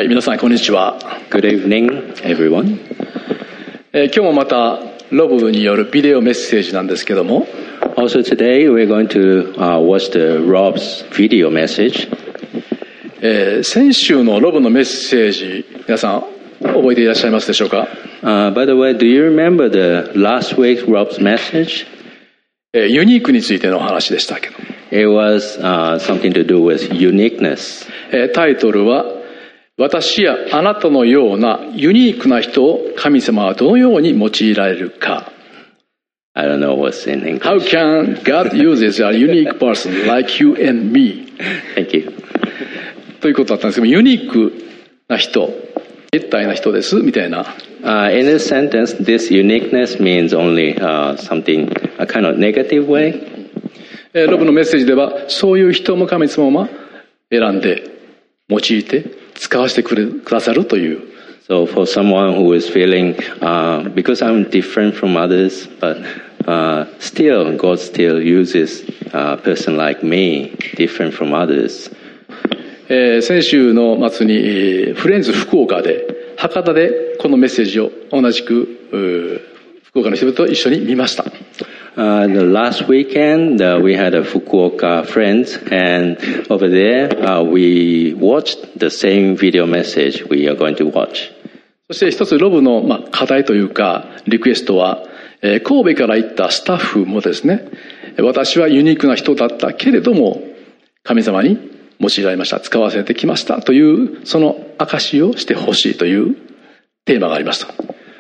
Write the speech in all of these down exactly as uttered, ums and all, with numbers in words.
はい、皆さんこんにちは。 Good evening, everyone. えー、今日もまたロブによるビデオメッセージなんですけども。 Also today we're going to、uh, watch the Rob's video message. えー、先週のロブのメッセージ、皆さん覚えていらっしゃいますでしょうか？ Uh, by the way, do you remember the last week's Rob's message? えー、ユニークについての話でしたけど。 It was、uh, something to do with uniqueness. えー、タイトルは私やあなたのようなユニークな人を神様はどのように用いられるか。 I don't know what's in English. How can God use a unique person like you and me? Thank you. ということだったんですけど、ユニークな人、絶対な人ですみたいな。 Uh, in this sentence, this uniqueness means only、uh, something, a kind of negative way. えー、ロブのメッセージではそういう人も神様は選んで用いて使わせてくれくださるという。 So for someone who is feeling, uh, because I'm different from others, but uh, still God still uses a person like me, different from others. えー、先週の末に、えー、フレンズ福岡で博多でこのメッセージを同じく福岡の人々と一緒に見ました。 Uh, the last weekend uh, we had a Fukuoka friends, and over there uh, we watched the same video message we are going to watch. そして一つロブの、まあ、課題というかリクエストは、えー、神戸から行ったスタッフもですね、私はユニークな人だったけれども神様に用いられました、使わせてきましたというその証をしてほしいというテーマがありました。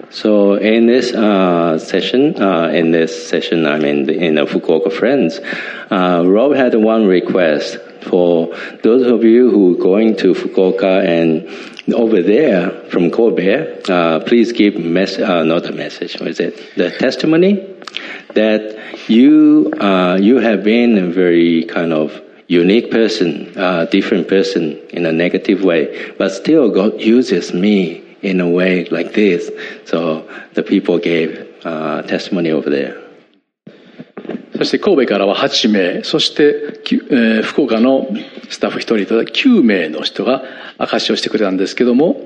So in this uh, session, uh, in this session, I mean, in the Fukuoka Friends, uh, Rob had one request for those of you who are going to Fukuoka and over there from Kobe, uh, please give mess, uh, not a message, what is it? The testimony that you uh, you have been a very kind of unique person, uh, different person in a negative way, but still God uses me in a way like this. So the people gave uh, testimony over there. そして神戸からははちめい、そして、えー、福岡のスタッフひとりときゅうめいの人が証しをしてくれたんですけども、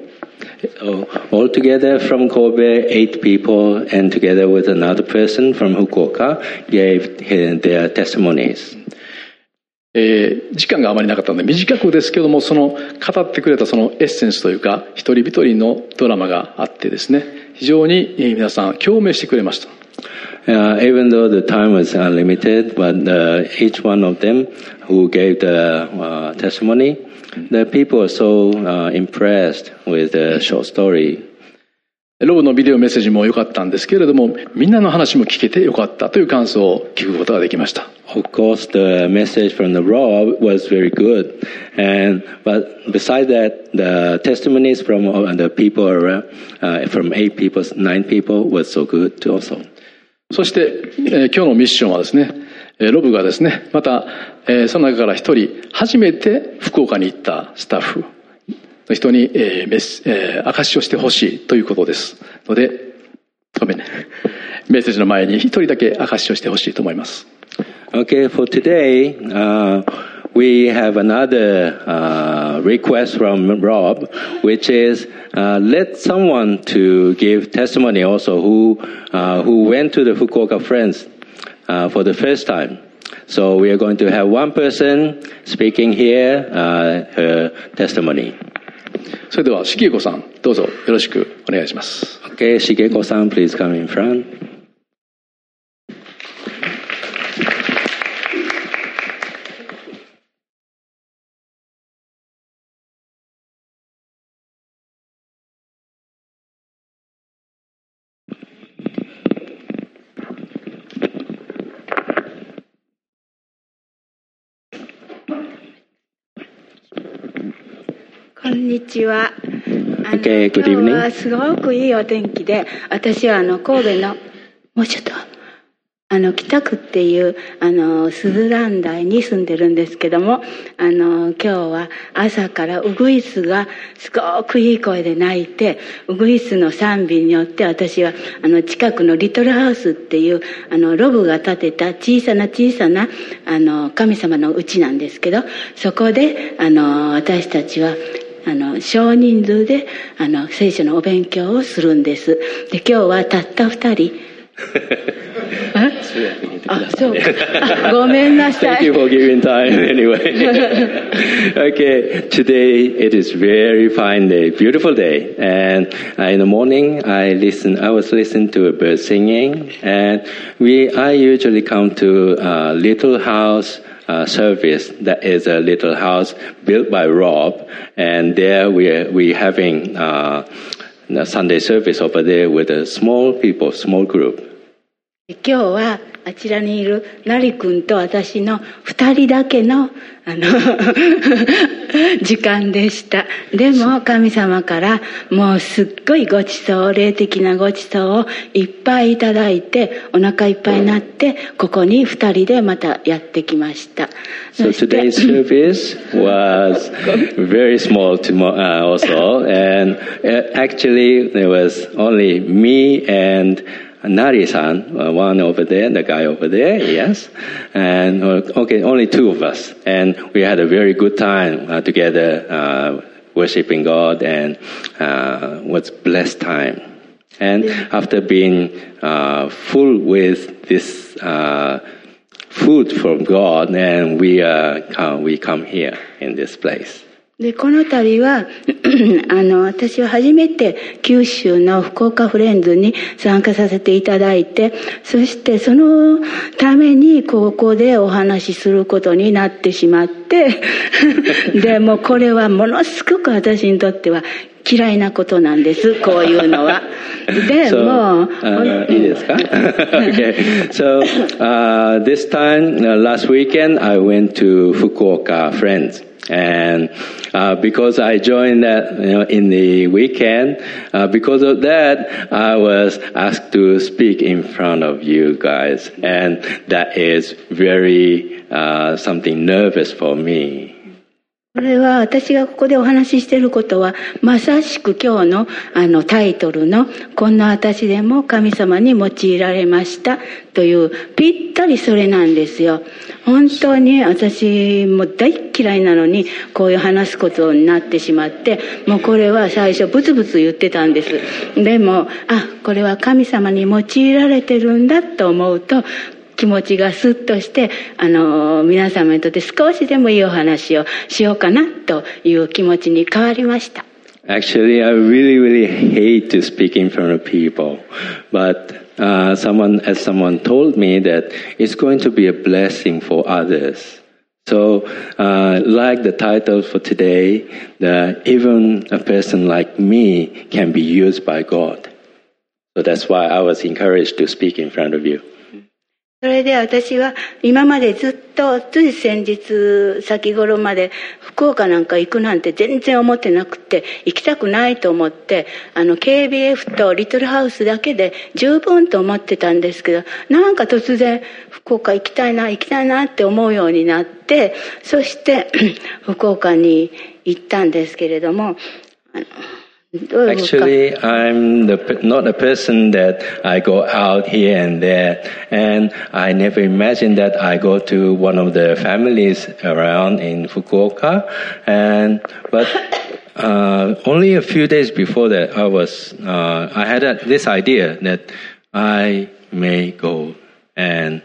So, altogether from Kobe, eight people, and together with another person from Fukuoka gave their testimonies. えー、時間があまりなかったので短くですけども、その語ってくれたそのエッセンスというか一人一人のドラマがあってですね、非常に皆さん共鳴してくれました。 Uh, even though the time was unlimited, but uh, each one of them who gave the uh, testimony, the people were so uh, impressed with the short story. ロブのビデオメッセージも良かったんですけれども、みんなの話も聞けて良かったという感想を聞くことができました。 Of course, the message from the Rob was very good, and but besides that, the testimonies from the people around, uh, from eight people, nine people, was so good too also. そして、えー、今日のミッションはですね、ロブがですね、また、えー、その中から一人初めて福岡に行ったスタッフの人に、えーメスえー、証しをしてほしいということですので、ごめんね、メッセージの前に一人だけ証しをしてほしいと思います。 Okay, for today, uh, we have another uh, request from Rob, which is uh, let someone to give testimony also who uh, who went to the Fukuoka Friends uh, for the first time. So we are going to have one person speaking here, uh, her testimony. それではしげこさん、どうぞよろしくお願いします。 Okay, Shigeko-san, please come in front. こんにちは。あの Okay, good 今 evening. 日はすごくいいお天気で、私はあの神戸のもうちょっとあの北区っていうあの鈴蘭台に住んでるんですけども、あの今日は朝からウグイスがすごくいい声で鳴いて、ウグイスの賛美によって私はあの近くのリトルハウスっていうあのロブが建てた小さな小さなあの神様の家なんですけど、そこであの私たちはあの少人数であの聖書のお勉強をするんです。で今日はたった二人あ、そうか。ごめんなさい。 Thank you for giving time anyway. Okay, today it is very fine day, beautiful day. And uh, in the morning I listen, I was listening to a bird singing, and we, I usually come to a little house uh, service that is a little house built by Rob, and there we are, we having uh, a Sunday service over there with a small people, small group. 今日はあちらにいるナリ君と私の二人だけのあの時間でした。でも神様からもうすっごいごちそう、霊的なごちそうをいっぱいいただいて、お腹いっぱいになってここに二人でまたやってきました。 So today's service was very small to, uh, also, and actually there was only me and Nari-san, uh, one over there, the guy over there, yes. And, okay, only two of us. And we had a very good time uh, together, uh, worshiping God, and uh, was blessed time. And after being uh, full with this uh, food from God, and we, uh, come, we come here in this place. でこの度はあの私は初めて九州の福岡フレンズに参加させていただいて、そしてそのためにここでお話しすることになってしまってでもこれはものすごく私にとっては嫌いなことなんです、こういうのは。でも、 so, uh, いいですかokay. So, uh, this time, uh, last weekend, I went to Fukuoka Friends. And uh, because I joined that, you know, in the weekend, uh, because of that, I was asked to speak in front of you guys, and that is very uh, something nervous for me. これは私がここでお話ししていることはまさしく今日のあのタイトルのこんな私でも神様に用いられましたというぴったりそれなんですよ。本当に私も大嫌いなのにこういう話すことになってしまって、もうこれは最初ブツブツ言ってたんです。でもあこれは神様に用いられてるんだと思うと気持ちがスッとして、あの皆様にとって少しでもいいお話をしようかなという気持ちに変わりました。 Actually, I really, really hate to speak in front of people, but uh, someone, as someone told me that it's going to be a blessing for others. So, uh, like the title for today, that even a person like me can be used by God. So that's why I was encouraged to speak in front of you. それで私は今までずっとつい先日先頃まで福岡なんか行くなんて全然思ってなくて、行きたくないと思ってあの ケービーエフ とリトルハウスだけで十分と思ってたんですけど、なんか突然福岡行きたいな行きたいなって思うようになって、そして福岡に行ったんですけれども、あの Actually, I'm the, not a person that I go out here and there, and I never imagined that I go to one of the families around in Fukuoka, and but uh, only a few days before that, I was uh, I had a, this idea that I may go, and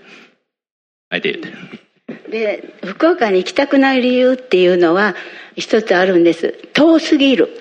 I did. で、福岡に行きたくない理由っていうのは一つあるんです。遠すぎる。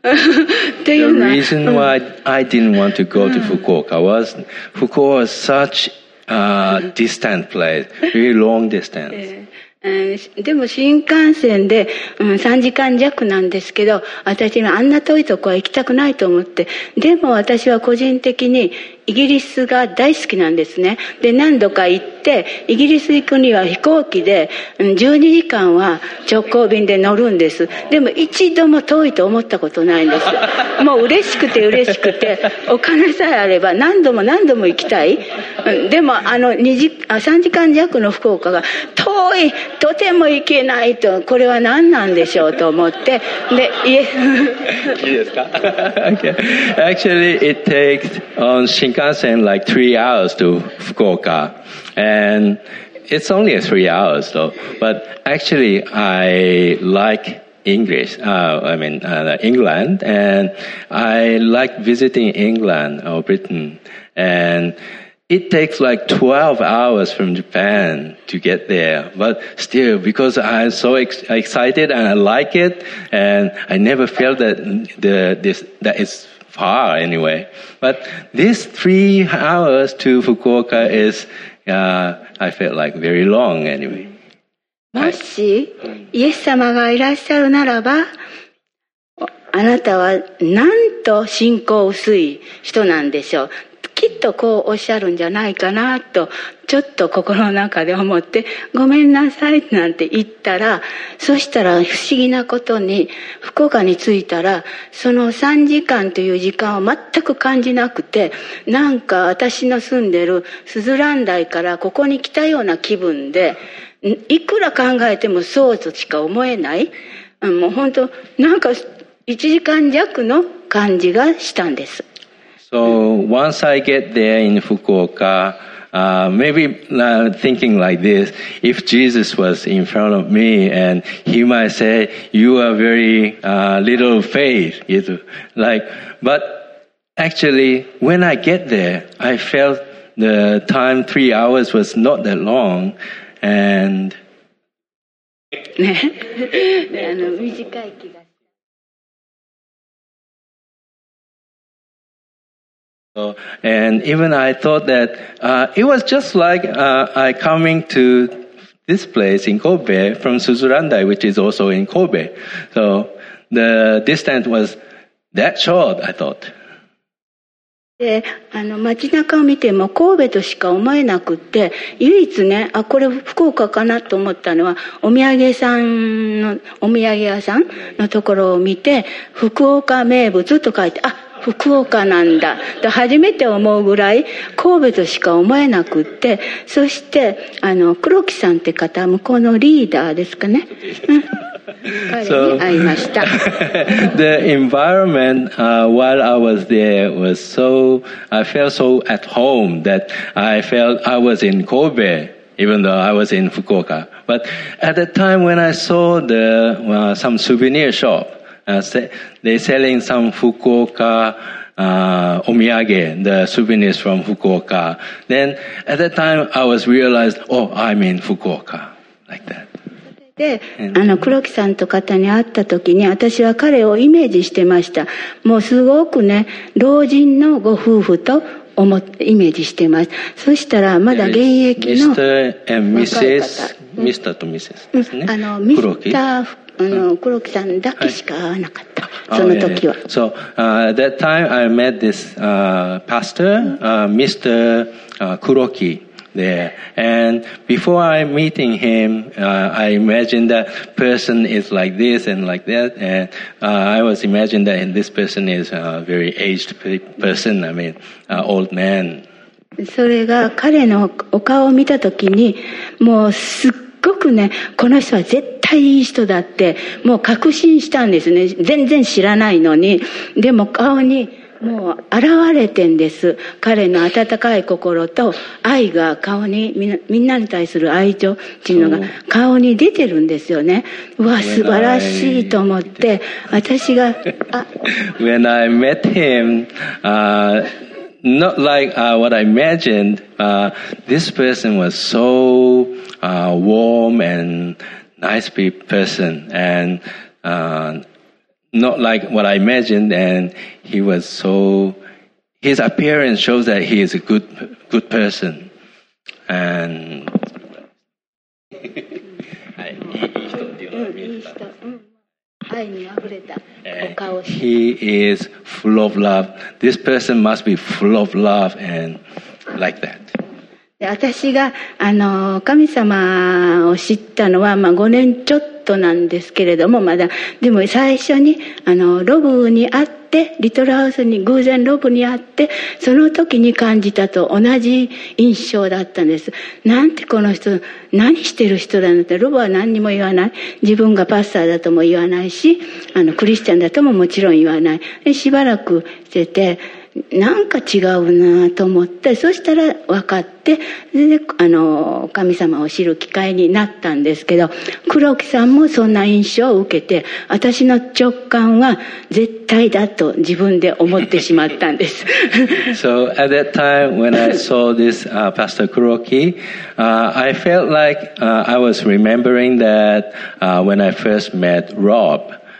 The reason why I didn't want to go to Fukuoka was Fukuoka was such a distant place, very long distance. でも新幹線で、うん、さんじかん弱なんですけど、私はあんな遠いとこは行きたくないと思って、でも私は個人的にイギリスが大好きなんですね。で、何度か行って、イギリス行くには飛行機でじゅうにじかんは直行便で乗るんです。でも一度も遠いと思ったことないんです。もう嬉しくて嬉しくて、お金さえあれば何度も何度も行きたい。でもあのにじあさんじかん弱の福岡が遠い、とても行けないと、これは何なんでしょうと思って、で、いえ。 いいですかokay. Actually, it takes on Shinkansen like three hours to Fukuoka. And it's only three hours though. But actually, I like English, uh, I mean, uh, England, and I like visiting England or Britain, and it takes like twelve hours from Japan to get there. But still, because I'm so ex- excited and I like it, and I never felt that the this that is far anyway. But this three hours to Fukuoka is, uh, I felt like very long anyway. もし、イエス様がいらっしゃるならば、あなたはなんと信仰薄い人なんでしょう。きっとこうおっしゃるんじゃないかなと、ちょっと心の中で思って、ごめんなさいなんて言ったら、そしたら不思議なことに、福岡に着いたら、そのさんじかんという時間を全く感じなくて、なんか私の住んでるスズラン台からここに来たような気分で、いくら考えてもそうとしか思えない。もう本当、なんかいちじかん弱の感じがしたんです。 So once I get there in Fukuoka, uh, maybe uh, thinking like this, if Jesus was in front of me and he might say, you are very uh, little faith, like, but actually when I get there, I felt the time three hours was not that long, and ね、あの短い気が。 So, and even I thought that uh, it was just like uh, I coming to this place in Kobe from Suzurandai, which is also in Kobe. So the distance was that short, I thought. で、あの街中を見ても神戸としか思えなくって、唯一ね、あ、これ福岡かなと思ったのは、お土産屋さんの、お土産屋さんのところを見て、福岡名物と書いて、あ、福岡なんだと初めて思うぐらい神戸としか思えなくって、そしてあの黒木さんって方、向こうのリーダーですかね、彼に会いました。 The environment uh, while I was there was so, I felt so at home that I felt I was in Kobe, even though I was in Fukuoka. But at the time when I saw the uh, some souvenir shop, Uh, they're selling some Fukuoka uh, omiyage, the souvenirs from Fukuoka. Then at that time I was realized, oh, I'm in Fukuoka, like that. で、あの黒木さんと方に会った時に私は彼をイメージしてました。もうすごくね、老人のご夫婦と思ってイメージしてます。そしたらまだ現役の若い方、 ミスター ミスター とミセスですね。 あのミスターあの黒木さんだけしか会わなかった、はい、その時は。 So uh, at that time I met this uh, pastor, uh, Mister Uh, Kuroki there, and before I meeting him, uh, I imagined that person is like this and like that, and uh, I was imagining that this person is a very aged person. I mean, uh, old man. それが彼のお顔を見た時にもうすっごくね、この人は絶対いい人だってもう確信したんですね。全然知らないのに。でも顔にもう現れてんです。彼の温かい心と愛が顔に、みんな、みんなに対する愛情っていうのが顔に出てるんですよね。うわ、素晴らしいと思って、私が、あ When I met him, uh, not like uh, what I imagined, uh, this person was so uh, warm and nice person, and uh, not like what I imagined, and he was so, his appearance shows that he is a good, good person. And he is full of love. This person must be full of love and like that. 私があの神様を知ったのはまあごねんちょっとなんですけれども、まだでも最初にあのロブに会ってリトルハウスに偶然ロブに会ってその時に感じたと同じ印象だったんです。なんてこの人何してる人だなんて。ロブは何にも言わない。自分がパスターだとも言わないし、あのクリスチャンだとももちろん言わない。でしばらくしてて、 なんか違うなと思って、そしたら分かって、で、あの、神様を知る機会になったんですけど、黒木さんもそんな印象を受けて、私の直感は絶対だと自分で思ってしまったんです。 So at that time when I saw this uh, Pastor Kuroki, uh, I felt like uh, I was remembering that uh, when I first met Rob.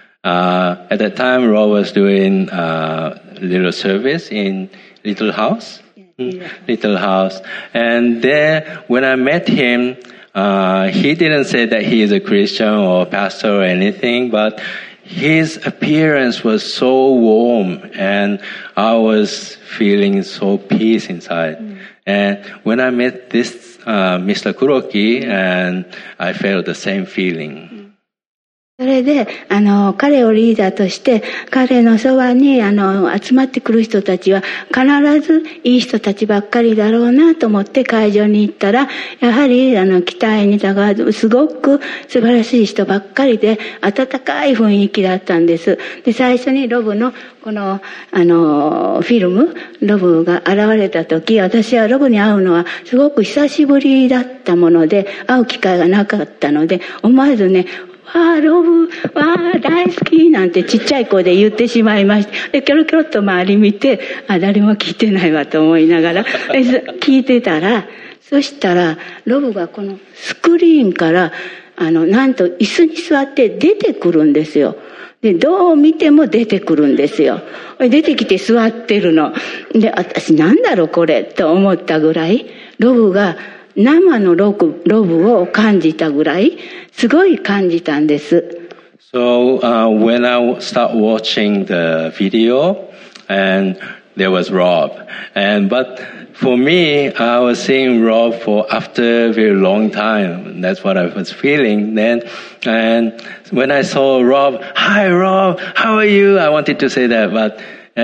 Uh, at that time, Rob was doing uh, little service in Little House, yeah. Little House, and there when I met him, uh, he didn't say that he is a Christian or pastor or anything, but his appearance was so warm, and I was feeling so peace inside. Mm. And when I met this uh, Mister Kuroki, and I felt the same feeling. それで、あの、彼をリーダーとして、彼のそばに、あの、集まってくる人たちは、必ずいい人たちばっかりだろうなと思って会場に行ったら、やはり、あの、期待にたがる、すごく素晴らしい人ばっかりで、温かい雰囲気だったんです。で、最初にロブの、この、あの、フィルム、ロブが現れた時、私はロブに会うのはすごく久しぶりだったもので、会う機会がなかったので、思わずね、わあ、ロブ、わあ、大好きなんてちっちゃい声で言ってしまいました。で、キョロキョロっと周り見て、あ、誰も聞いてないわと思いながら、聞いてたら、そしたら、ロブがこのスクリーンから、あの、なんと椅子に座って出てくるんですよ。で、どう見ても出てくるんですよ。出てきて座ってるの。で、私なんだろうこれと思ったぐらい、ロブが、生のロブ、ロブを感じたぐらい、すごい感じたんです。 So, uh, when I start watching the video, and there was Rob, and but for me, I was seeing Rob for after a very long time. That's what I was feeling then. And when I saw Rob, hi Rob, how are you? I wanted to say that, but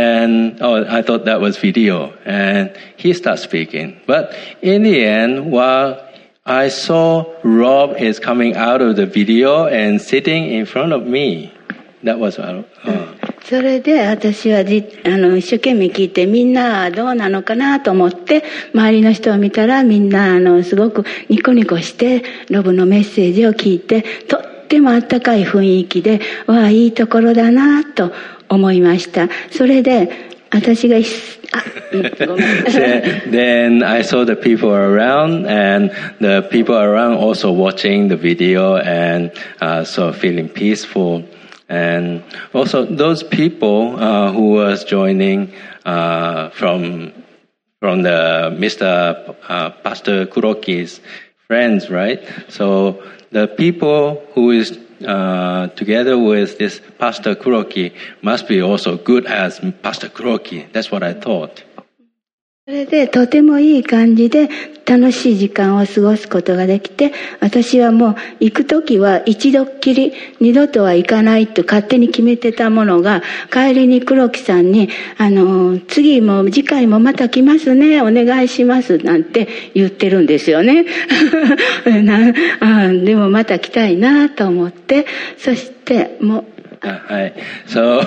And oh, I thought that was video. And he started speaking. But in the end, while I saw Rob is coming out of the video and sitting in front of me, that was uh, uh. それで私はじあの一生懸命聞いて、みんなどうなのかなと思って周りの人を見たら、みんなあのすごくニコニコしてロブのメッセージを聞いて、とってもあったかい雰囲気で、わあいいところだなと思いました。それで私があ、ごめん。 Then I saw the people around, and the people around also watching the video and uh, so feeling peaceful. And also those people uh, who was joining uh, from from the Mister Uh, Pastor Kuroki's friends, right? So the people who is uh, together with this Pastor Kuroki must be also good as Pastor Kuroki. That's what I thought. それでとてもいい感じで楽しい時間を過ごすことができて、私はもう行くときは一度っきり二度とは行かないと勝手に決めてたものが、帰りに黒木さんにあの次も次回もまた来ますね、お願いしますなんて言ってるんですよね。なあでもまた来たいなと思って、そしてもう Uh, hi. So,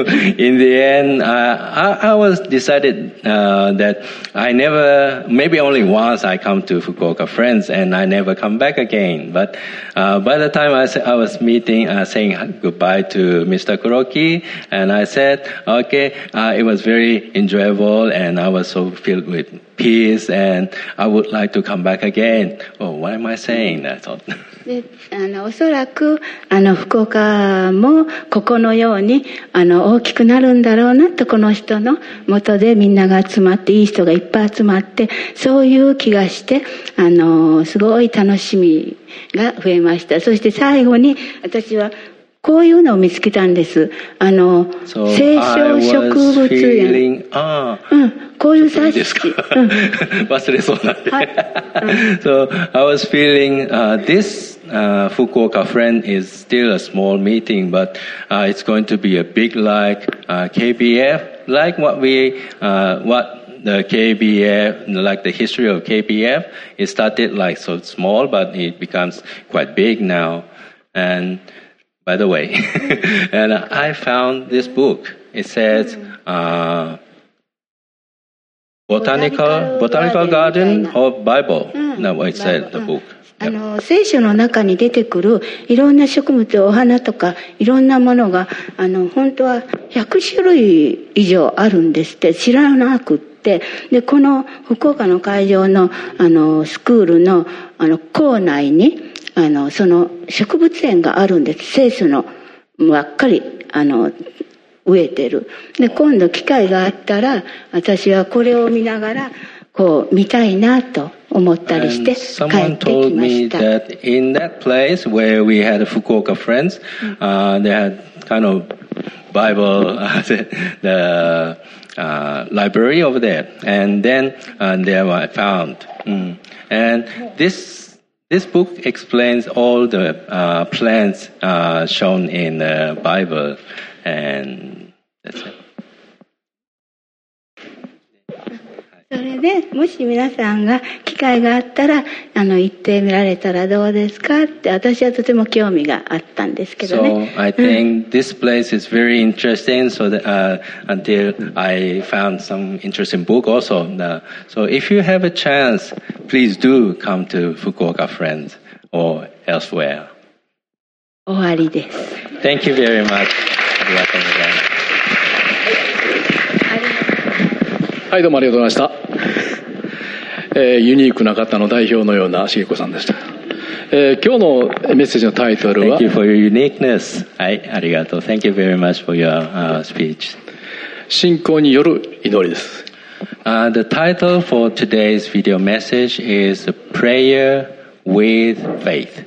in the end, uh, I, I was decided uh, that I never, maybe only once I come to Fukuoka Friends, and I never come back again. But uh, by the time I, I was meeting, uh, saying goodbye to Mister Kuroki, and I said, okay, uh, it was very enjoyable, and I was so filled with peace, and I would like to come back again. Oh, what am I saying? I thought. であのおそらくあの福岡もここのようにあの大きくなるんだろうなと、この人の元でみんなが集まって、いい人がいっぱい集まって、そういう気がして、あのすごい楽しみが増えました。そして最後に私はこういうのを見つけたんです。あの、 so、 聖書植物園。 あうん、こういう冊子。ですか、 うん、忘れそうなんで。はい、so I was feeling、uh, this、uh, Fukuoka Friend is still a small meeting, but、uh, it's going to be a big like、uh, K B F, like what we、uh, what the K B F, like the history of K B F. It started like so small, but it becomes quite big now. And by the way, and I found this book. It says, uh, botanical botanical garden or Bible. No, it said the book. あの聖書の中に出てくるいろんな植物、お花とかいろんなものがあの本当はひゃくしゅるい以上あるんですって知らなくって、でこの福岡の会場のあのスクールのあの校内にあのその植物園があるんです。聖書のばっかりあの植えてる。で今度機会があったら私はこれを見ながらこう見たいなと思ったりして帰ってきました。 Someone told me that in that place where we had Fukuoka friends, uh, they had kind of Bible, uh, the, the uh, library over there, and then uh, there I found, mm. and this this book explains all the uh, plants uh, shown in the Bible, and that's it. それでもし皆さんが機会があったらあの行ってみられたらどうですかって私はとても興味があったんですけどね。 So I think this place is very interesting. So that, uh, until I found some interesting book also. Uh, so if you have a chance, please do come to Fukuoka Friends or elsewhere. 終わりです。 Thank you very much. ありがとうございます。 はい、どうもありがとうございました。えー、ユニークな方の代表のような茂子さんでした。えー、今日のメッセージのタイトルは Thank you for your uniqueness. はい、ありがとう。Thank you very much for your、uh, speech. 信仰による祈りです。 Uh, the title for today's video message is Prayer with Faith.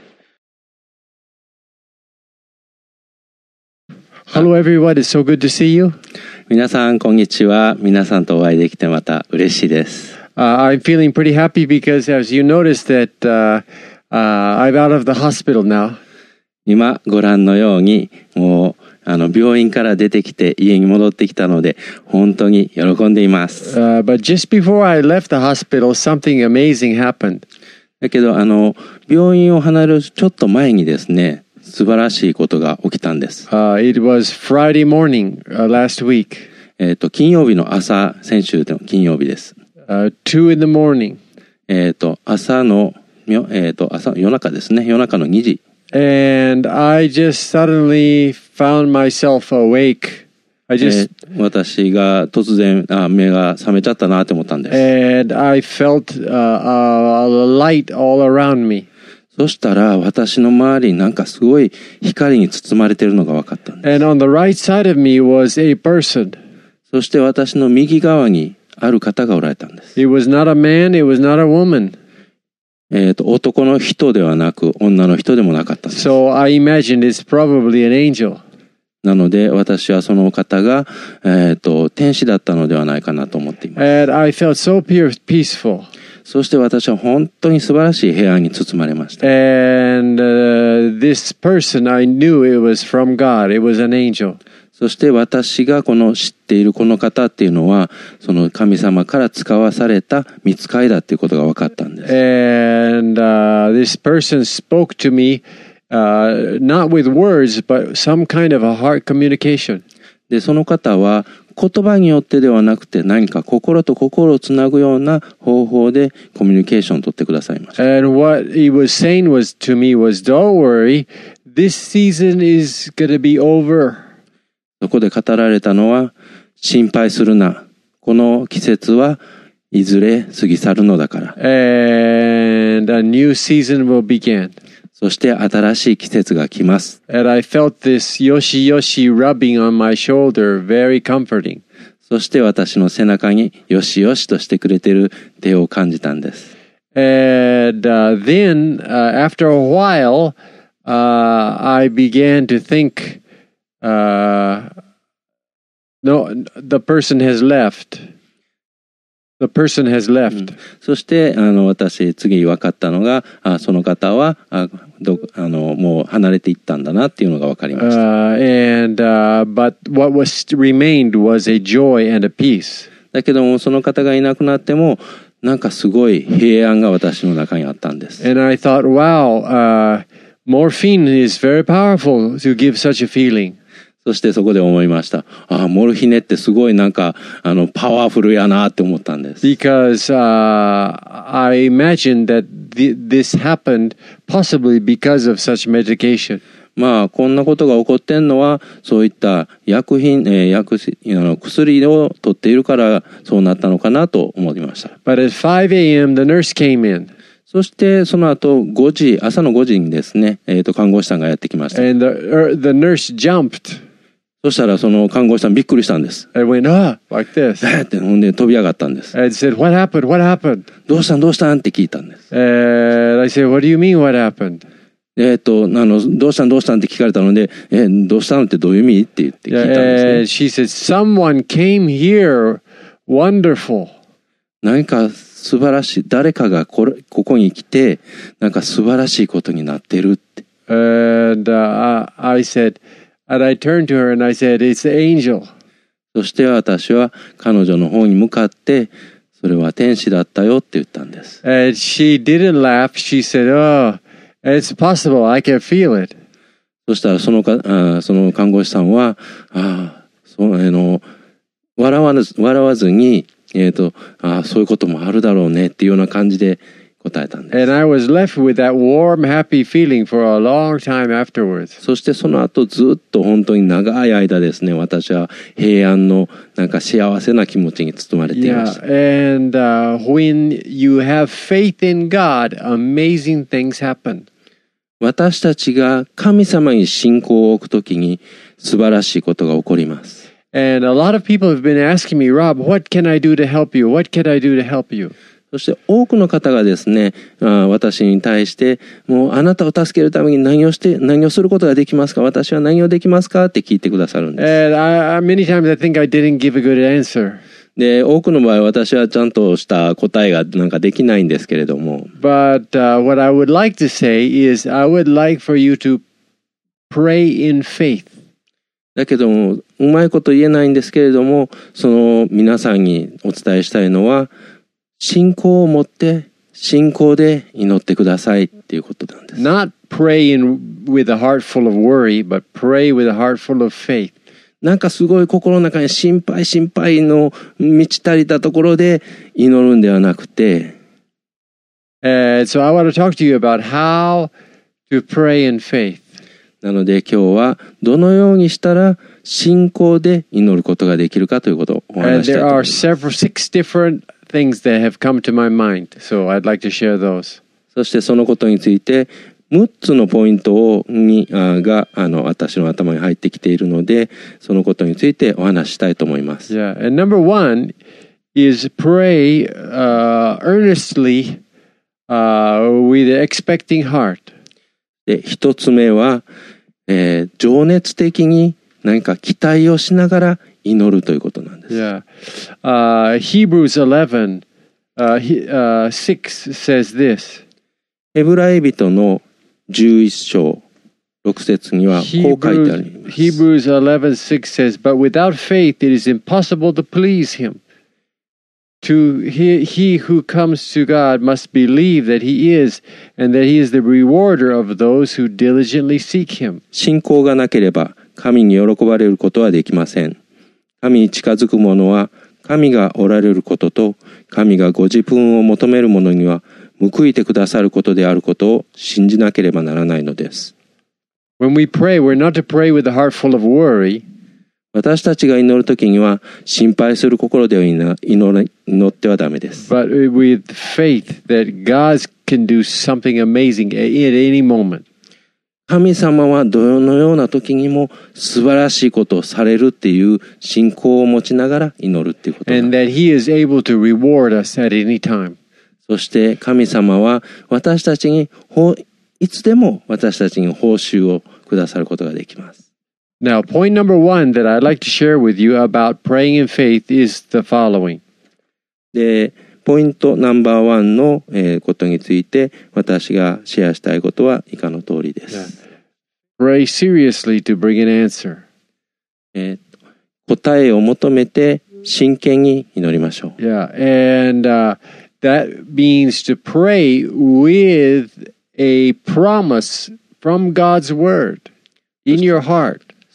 Hello everyone, it's so good to see you. 皆さんこんにちは。皆さんとお会いできてまた嬉しいです。 Uh, I'm feeling pretty happy because as you noticed that uh, uh, I'm out of the hospital now. 今ご覧のようにもうあの病院から出てきて家に戻ってきたので本当に喜んでいます。 Uh, but just before I left the hospital, something amazing happened. だけどあの病院を離れるちょっと前にですね、素晴らしいことが起きたんです。 Uh, it was Friday morning uh, last week. えっと金曜日の朝、先週の金曜日です。 Uh, two in the morning. えっと朝のえっと朝夜中ですね。夜中のにじ。 And I just suddenly found myself awake. I just えー、私が突然あ目が覚めちゃったなと思ったんです。 And I felt uh, a light all around me. そしたら私の周りになんかすごい光に包まれているのが分かったんです。 And on the right side of me was a person. そして私の右側にある方がおられたんです。 It was not a man, it was not a woman. えっと男の人ではなく女の人でもなかったんです。 So I imagined it's probably an angel. なので私はその方が、えっと天使だったのではないかなと思っています。 And I felt so peaceful. そして私は本当に素晴らしい平安に包まれました。 And、uh, this person, I knew it was from God. It was an angel. そして私がこの知っているこの方っていうのはその神様から使わされた御使いだっていうことが分かったんです。 And、uh, this person spoke to me, uh, not with words, but some kind of a heart communication. で、その方は言葉によってではなくて何か心と心をつなぐような方法でコミュニケーションを取ってくださいました。 And what he was saying was to me was, "Don't worry, this season is going to be over." そこで語られたのは心配するな。この季節はいずれ過ぎ去るのだから。 And a new season will begin. そして新しい季節が来ます。 And I felt this yoshi yoshi rubbing on my shoulder, very comforting. そして私の背中によしよしとしてくれている手を感じたんです。 And uh, then, uh, after a while, uh, I began to think, uh, no, the person has left.The person has left.、うん、 そしてあの私次分かったのがあその方はあどあのもう離れていったんだなっていうのが分かりました。 Uh, and, uh, but what was remained was a joy and a peace. だけどもその方がいなくなってもなんかすごい平安が私の中にあったんです。 And I thought, wow, uh, morphine is very powerful to give such a feeling. そしてそこで思いました。ああ、モルヒネってすごいなんか、あの、パワフルやなって思ったんです。 Because uh, I imagine that th- this happened possibly because of such medication. まあ、こんなことが起こってんのは、そういった薬品、えー、薬あの薬を取っているから、そうなったのかなと思いました。 But at five a.m. the nurse came in. そしてその後ごじ、朝のごじにですね、えっと、看護師さんがやってきました。 And the, er, the nurse jumped. そしたらその看護師さんびっくりしたんです。 And went, ah, like this. えーってほんで飛び上がったんです。 And said, what happened? What happened? どうしたんどうしたんって聞いたんです。 And I said, what do you mean what happened? えっと、あの、どうしたんどうしたんって聞かれたので、え、どうしたのってどういう意味って言って聞いたんですね。 And she said, someone came here, wonderful. 何か素晴らしい、誰かがこれ、ここに来て、なんか素晴らしいことになってるって。 And uh, I said, and I turned to her and I said, it's the angel. そして私は彼女の方に向かって、それは天使だったよって言ったんです。 And she didn't laugh. She said, oh, it's possible. I can feel it. そしたらそのか、あその看護師さんは、ああ、そう、あの、笑わず、笑わずに、えっと、ああ、そういうこともあるだろうねっていうような感じで答えたんです。 And I was left with that warm, happy feeling for a long time afterwards. そしてその後ずっと本当に長い間ですね、私は平安のなんか幸せな気持ちに包まれていました。 Yeah, and uh, when you have faith in God, amazing things happen. 私たちが神様に信仰を置くときに素晴らしいことが起こります。 And a lot of people have been asking me, Rob, what can I do to help you? What can I do to help you? そして多くの方がですね、私に対して、もうあなたを助けるために何をして、何をすることができますか？私は何をできますか？って聞いてくださるんです。 And I, many times I think I didn't give a good answer. で、多くの場合私はちゃんとした答えがなんかできないんですけれども。 But uh, what I would like to say is I would like for you to pray in faith. だけども、うまいこと言えないんですけれども、その皆さんにお伝えしたいのは、信仰を持って信仰で祈ってくださいっていうことなんです。 Not pray in, with a heart full of worry, but pray with a heart full of faith. なんかすごい心の中に心配心配の満ち足りたところで祈るんではなくて。 And so I want to talk to you about how to pray in faith. なので今日はどのようにしたら信仰で祈ることができるかということをお話したいと思います。 And there are several, six different things that have come to my mind, so I'd like to share those. そしてそのことについてむっつのポイントをにあがあの私の頭に入ってきているので、そのことについてお話ししたいと思います。 Yeah, and number one is pray uh, earnestly uh, with an expecting heart. で、一つ目は、えー、情熱的に何か期待をしながら祈るということなんです。 Yeah. Uh, Hebrews eleven, uh, he, uh, six says this. ヘブライ人のじゅういっ章ろく節にはこう書いてあります。 Hebrews eleven six says, But without faith it is impossible to please him. To he, he who comes to God must believe that he is, and that he is the rewarder of those who diligently seek him. 信仰がなければ神に喜ばれることはできません。神に近づく者は神がおられることと神がご自分を求める者には報いてくださることであることを信じなければならないのです。 When we pray, we're not to pray with a heart full of worry. 私たちが祈るときには心配する心では祈祈ってはダメです。 But with faith that God can do something amazing at any moment. 神様はどのような時にも素晴らしいことをされるっていう信仰を持ちながら祈るっていうこと。 And that he is able to reward us at any time. そして神様は私たちにいつでも私たちに報酬をくださることができます。 Now, point number one that I'd like to share with you about praying in faith is the following. で、ポイントナンバーワンの、えー、ことについて私がシェアしたいことは以下の通りです。 Pray seriously to bring an answer. えー、答えを求めて真剣に祈りましょう。 Yeah, and uh, that means to pray with a promise from God's word in your heart.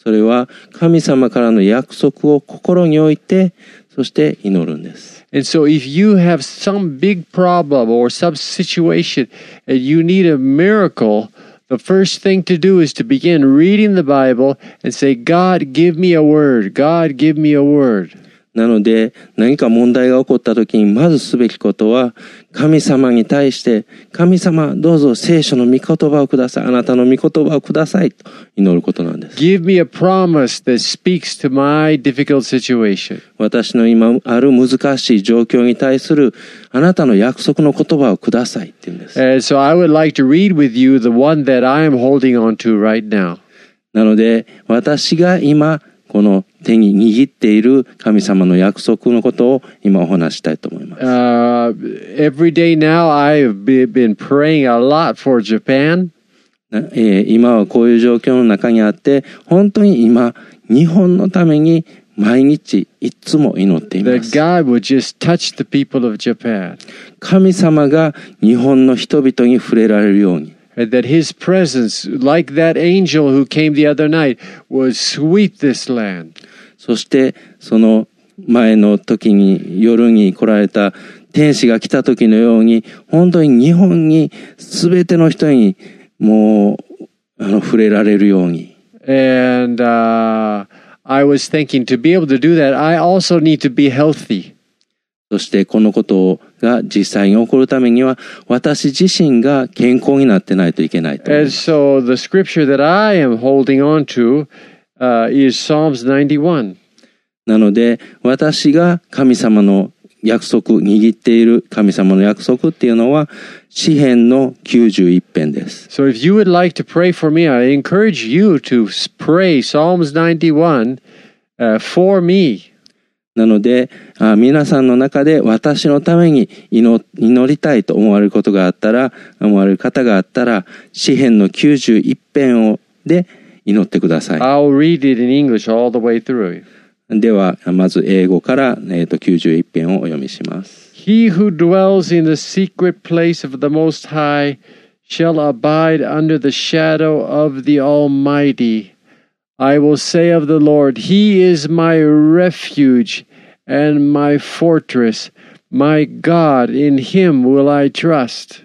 それは神様からの約束を心に置いて、そして祈るんです。 And so if you have some big problem or some situation and you need a miracle, the first thing to do is to begin reading the Bible and say, God, give me a word. God, give me a word. なので、何か問題が起こった時にまずすべきことは、神様に対して、神様どうぞ聖書の御言葉をください。あなたの御言葉をくださいと祈ることなんです。 Give me a promise that speaks to my difficult situation. 私の今ある難しい状況に対するあなたの約束の言葉をくださいって言うんです。 And so I would like to read with you the one that I am holding on to right now. なので、私が今、この手に握っている神様の約束のことを今お話したいと思います。 Uh, every day now I have been praying a lot for Japan. えー、今はこういう状況の中にあって、本当に今、日本のために毎日いつも祈っています。 That God would just touch the people of Japan. 神様が日本の人々に触れられるように。 And that his presence, like that angel who came the other night, would sweep this land. そしてその前の時に夜に来られた天使が来た時のように、本当に日本に全ての人にもうあの触れられるように。 And uh, I was thinking, to be able to do that, I also need to be healthy. そしてこのことが実際に起こるためには私自身が健康になってないといけないと思います。 And so the scripture that I am holding on to uh, is Psalms ninety-one. なので私が神様の約束、握っている神様の約束っていうのは詩編のきゅうじゅういっ編です。 So if you would like to pray for me, I encourage you to pray Psalms ninety-one uh, for me. なので、あ皆さんの中で私のために 祈, 祈りたいと思われることがあったら、思われる方があったら、詩編のきゅうじゅういっ編をで祈ってください。 I'll read it in English all the way through. では、まず英語から、えー、ときゅうじゅういっ編をお読みします。 He who dwells in the secret place of the Most High shall abide under the shadow of the Almighty.I will say of the Lord, He is my refuge and my fortress. My God, in Him will I trust.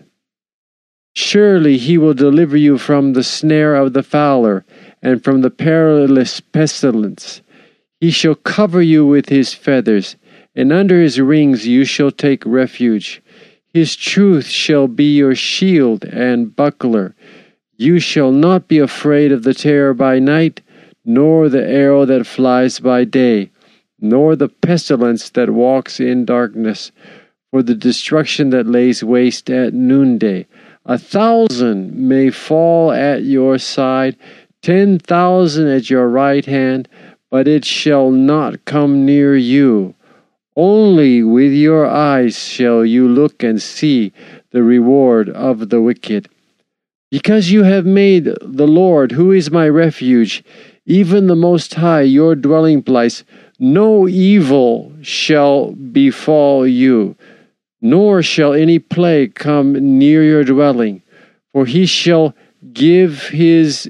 Surely He will deliver you from the snare of the fowler and from the perilous pestilence. He shall cover you with His feathers, and under His wings you shall take refuge. His truth shall be your shield and buckler. You shall not be afraid of the terror by night,nor the arrow that flies by day, nor the pestilence that walks in darkness, for the destruction that lays waste at noonday. A thousand may fall at your side, ten thousand at your right hand, but it shall not come near you. Only with your eyes shall you look and see the reward of the wicked. Because you have made the Lord, who is my refuge, even the Most High, your dwelling place, no evil shall befall you, nor shall any plague come near your dwelling. For He shall give His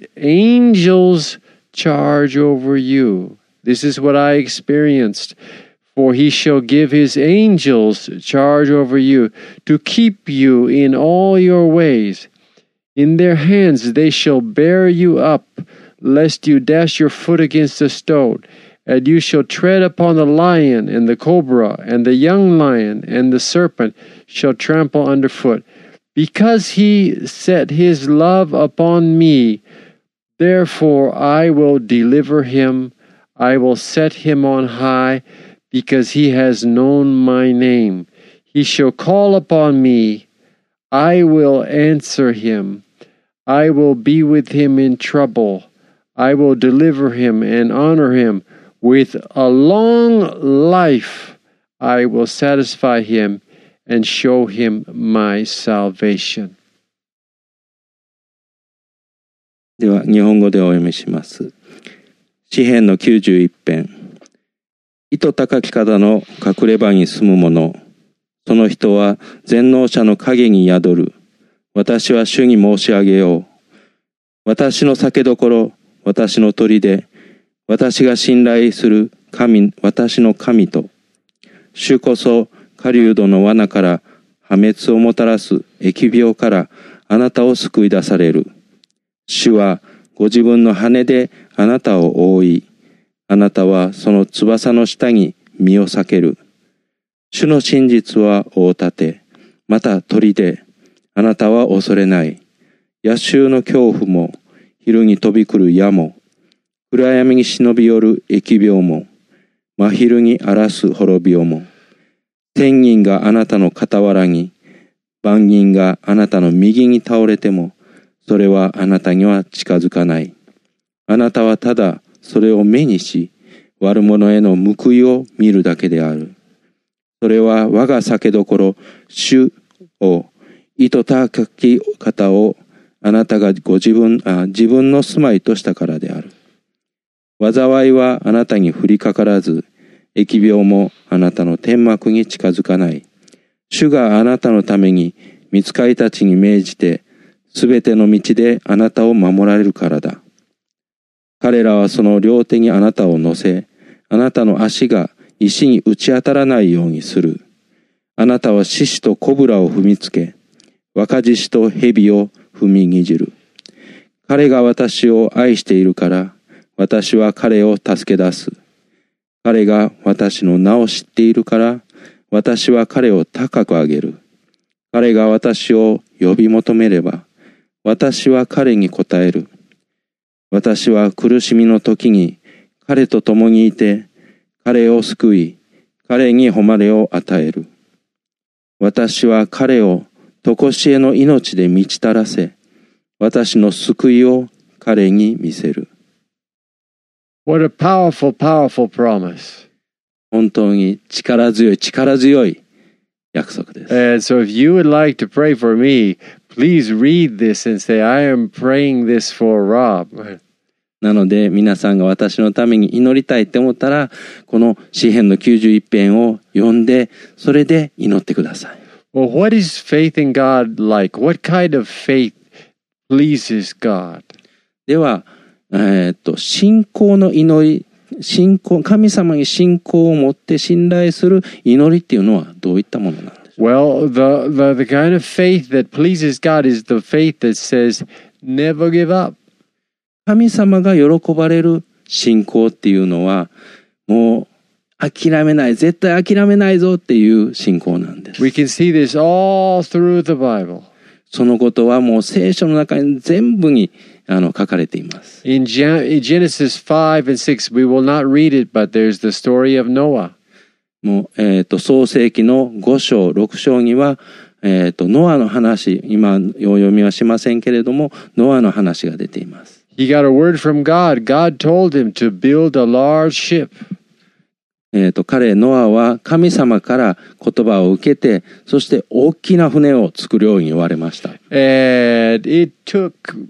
angels charge over you. This is what I experienced. For He shall give His angels charge over you, to keep you in all your ways. In their hands they shall bear you up,lest you dash your foot against a stone, and you shall tread upon the lion and the cobra, and the young lion and the serpent shall trample underfoot. Because He set His love upon me, therefore I will deliver him. I will set him on high, because he has known my name. He shall call upon me. I will answer him. I will be with him in trouble.I will deliver him and honor him. With a long life I will satisfy him and show him my salvation. では、日本語でお読みします。詩編のきゅうじゅういっ編。糸高き方の隠れ場に住む者。その人は全能者の影に宿る。私は主に申し上げよう。私の酒どころ、私の砦、 私が信頼する神、私の神と、主こそ狩人の罠から破滅をもたらす疫病からあなたを救い出される。主はご自分の羽であなたを覆い、あなたはその翼の下に身を避ける。主の真実は大盾、また砦。あなたは恐れない。野襲の恐怖も、昼に飛び来る矢も、暗闇に忍び寄る疫病も、真昼に荒らす滅びよも、天銀があなたの傍らに、万銀があなたの右に倒れても、それはあなたには近づかない。あなたはただそれを目にし、悪者への報いを見るだけである。それは我が酒どころ、主を、意図高き方をあなたがご自分あ、自分の住まいとしたからである。災いはあなたに降りかからず、疫病もあなたの天幕に近づかない。主があなたのために御使いたちに命じて、すべての道であなたを守られるからだ。彼らはその両手にあなたを乗せ、あなたの足が石に打ち当たらないようにする。あなたは獅子とコブラを踏みつけ、若獅子と蛇を踏みにじる。彼が私を愛しているから、私は彼を助け出す。彼が私の名を知っているから、私は彼を高く上げる。彼が私を呼び求めれば、私は彼に答える。私は苦しみの時に彼と共にいて、彼を救い、彼に誉れを与える。私は彼を常しえの命で満ちたらせ、私の救いを彼に見せる。 What a powerful, powerful promise. 本当に力強い、力強い約束です。 And so if you would like to pray for me, please read this and say, I am praying this for Rob. なので皆さんが私のために祈りたいって思ったら、この詩編のきゅうじゅういち編を読んで、それで祈ってください。 Well, what is faith in God like? What kind of faith pleases God? では、えー、っと信仰の祈り、信仰、神様に信仰を持って信頼する祈りっていうのはどういったものなんでしょうか？ Well, the, the, the kind of faith that pleases God is the faith that says, never give up. 神様が喜ばれる信仰っていうのは、もう諦めない、絶対諦めないぞっていう信仰なんです。 We can see this all through the Bible. そのことはもう聖書の中に全部にあの書かれています。 In Genesis five and six, we will not read it, but there's the story of Noah. もう、えっと、創世記のご章、ろく章には、えっと、ノアの話、今、お読みはしませんけれども、ノアの話が出ています。 He got a word from God. God told him to build a large ship. えっと、彼、ノアは神様から言葉を受けて、そして大きな船を作るように言われました。 And it took,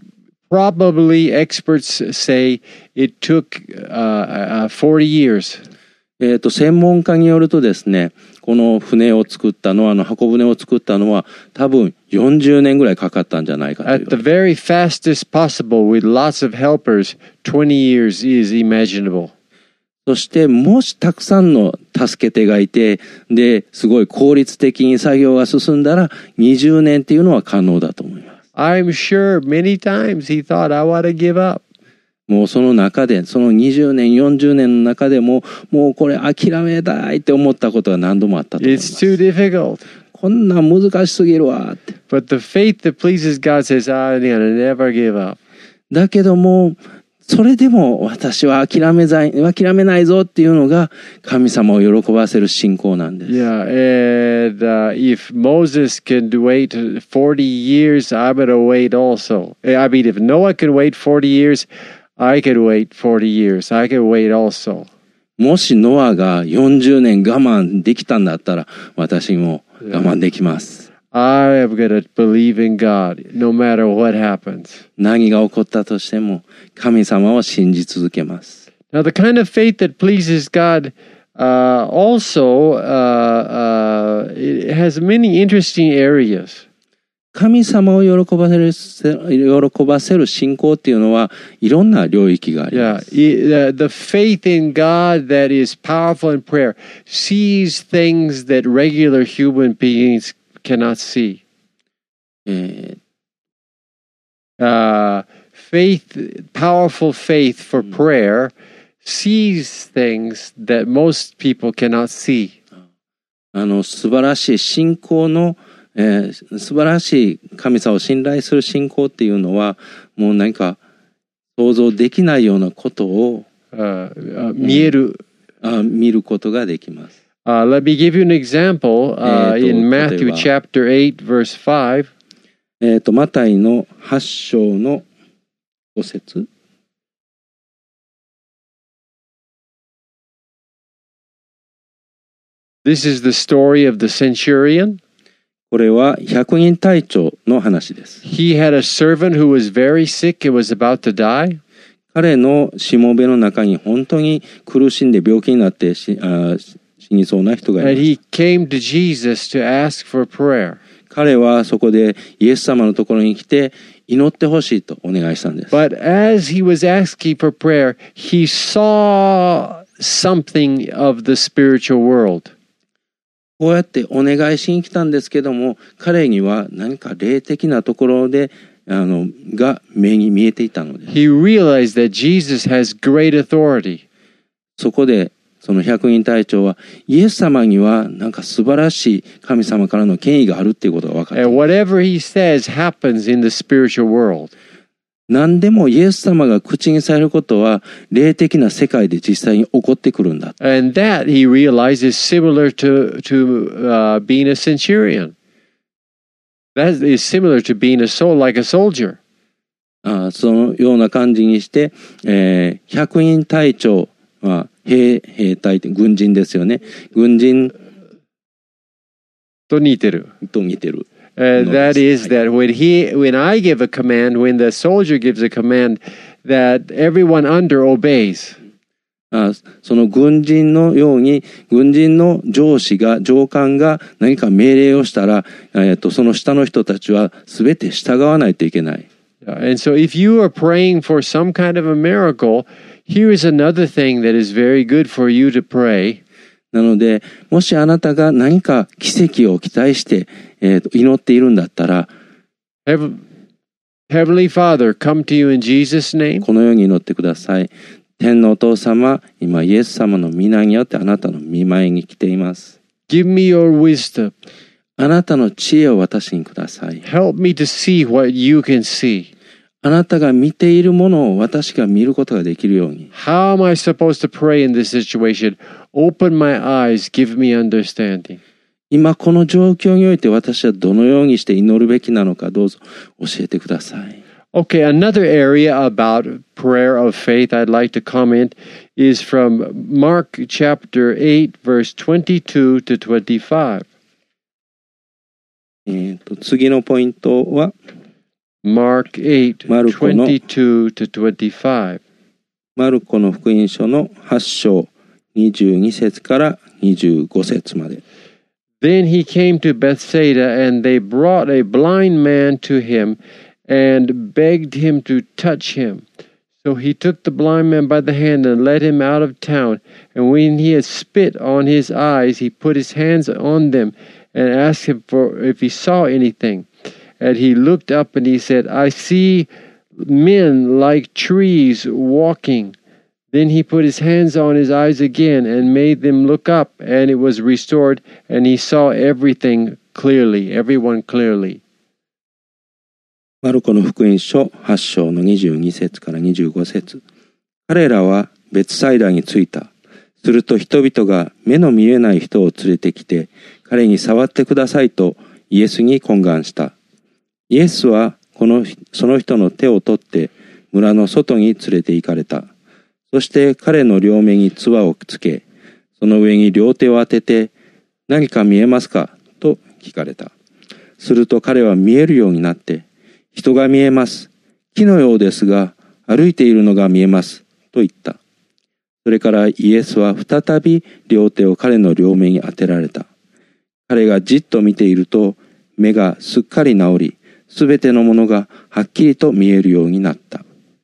probably experts say, it took uh, uh, forty years. えっと、専門家によるとですね、この船を作ったノアの箱舟を作ったのは多分よんじゅうねんぐらいかかったんじゃないかという。 At the very fastest possible with lots of helpers, twenty years is imaginable. そしてもしたくさんの助け手がいて、で、すごい効率的に作業が進んだらにじゅうねんっていうのは可能だと思います。 I'm sure many times he thought, I want to give up. もうその中で、そのにじゅうねん、よんじゅうねんの中でも、もうこれ諦めたいって思ったことが何度もあったと思います。 It's too difficult. こんなん難しすぎるわって。 But the faith that pleases God says, I'm going to never give up. だけども、それでも私は諦めざい、諦めないぞっていうのが神様を喜ばせる信仰なんです。 Yeah, and uh, if Moses can wait forty years, I'm going to wait also. I mean, if Noah can wait forty years, I can wait forty years. I can wait also. もしノアがよんじゅうねん我慢できたんだったら、私も我慢できます。 I am going to believe in God no matter what happens. 何が起こったとしても神様を信じ続けます。 Now, the kind of faith that pleases God uh, also uh, uh, it has many interesting areas. 神様を喜ばせる、喜ばせる信仰っていうのはいろんな領域があり Yeah, ます。 the, the faith in God that is powerful in prayer sees things that regular human beings cannot see. えー Uh, faith, powerful faith for prayer sees things that most people cannot see. あの素晴らしい信仰の、えー、素晴らしい神様を信頼する信仰っていうのはもう何か想像できないようなことを、 Uh, uh, 見える。 あ見ることができます。 Uh, let me give you an example uh, えーと、 in 例えば、 Matthew chapter eight, verse five. えっとマタイのはち章のご節。 This is the story of the centurion. これは百人隊長の話です。 He had a servant who was very sick and was about to die. 彼のしもべの中に本当に苦しんで病気になってしあ死にそうな人がいま And し he came to Jesus to ask for prayer. た。彼はそこでイエス様のところに来て祈ってほしいとお願いしたんです。 But as he was asking for prayer, he saw something of the spiritual world. こうやってお願いしに来たんですけども、彼には何か霊的なところであのが目に見えていたのです。 He realized that Jesus has great authority. そこでその百人隊長はイエス様にはなんか素晴らしい神様からの権威があるっていうことが分かった。 And whatever he says happens in the spiritual world. 何でもイエス様が口にされることは霊的な世界で実際に起こってくるんだ。 And that, he realized, is similar to, to uh, being a centurion. That is similar to being a soul, like a soldier. あそのような感じにして、えー、百人隊長は兵、兵隊って軍人ですよね。軍人と似てる。 と似てる。 Uh, that is that when he, when I give a command, when the soldier gives a command, that everyone under obeys. あその軍人のように軍人の上司が上官が何か命令をしたら、えー、とその下の人たちは全て従わないといけない。 And so if you are praying for some kind of a miracle, here is another thing that is very good for you to pray. なのでもしあなたが何か奇跡を期待して、えー、と祈っているんだったら、 Heav- Heavenly Father, come to you in Jesus' name. このように祈ってください。天のお父様、今イエス様の皆によってあなたの御前に来ています。 Give me your wisdom. あなたの知恵を私にください。 Help me to see what you can see. あなたが見ているものを私が見ることができるように。 How am I supposed to pray in this situation? Open my eyes, give me understanding. 今この状況において私はどのようにして祈るべきなのかどうぞ教えてください。 Okay, another area about prayer of faith I'd like to comment is from Mark chapter eight, verse twenty-two to twenty-five. えーと次のポイントは Mark eight, マルコの twenty-two to twenty-five. マルコの福音書のはち章にじゅうに節からにじゅうご節まで。 Then he came to Bethsaida, and they brought a blind man to him and begged him to touch him. So he took the blind man by the hand and led him out of town. And when he had spit on his eyes, he put his hands on them and asked him for if he saw anything. And he looked up and he said, I see men like trees walking. Then he put his hands on his eyes again and made them look up, and it was restored, and he saw everything clearly, everyone clearly. マルコの福音書はち章のにじゅうに節からにじゅうご節。彼らは別サイダーに着いた。すると人々が目の見えない人を連れてきて、彼に触ってくださいとイエスに懇願した。イエスはこのその人の手を取って村の外に連れて行かれた。そして彼の両目に唾をつけ、その上に両手を当てて、何か見えますかと聞かれた。すると彼は見えるようになって、人が見えます。木のようですが、歩いているのが見えます。と言った。それからイエスは再び両手を彼の両目に当てられた。彼がじっと見ていると、目がすっかり治り、 すべてのものがはっきりと見えるようになった。